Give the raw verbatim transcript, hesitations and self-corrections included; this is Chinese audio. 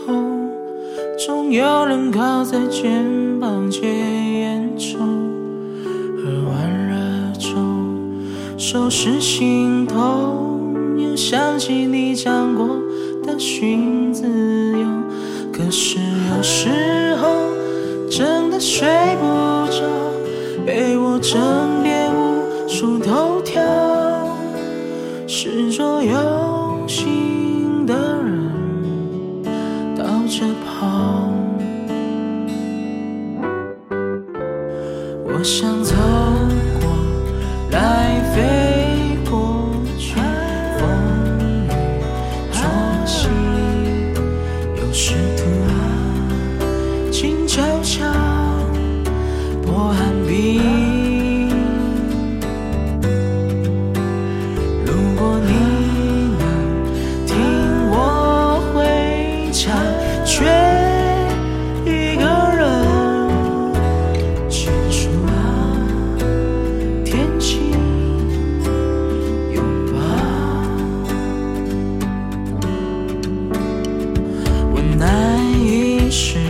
后，总有人靠在肩膀借烟抽，喝完热粥，收拾心头，又想起你讲过的寻自由。可是有时候真的睡不着，被我枕边无数头条，是左右心的人倒着跑。我想走过来飞过去，风雨作息，又试图静悄悄破寒冰。如果你能听我回家，却一个人，记住天气拥抱。我难以释